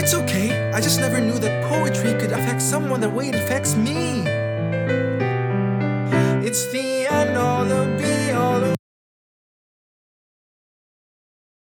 it's okay. I just never knew that poetry could affect someone the way it affects me. It's the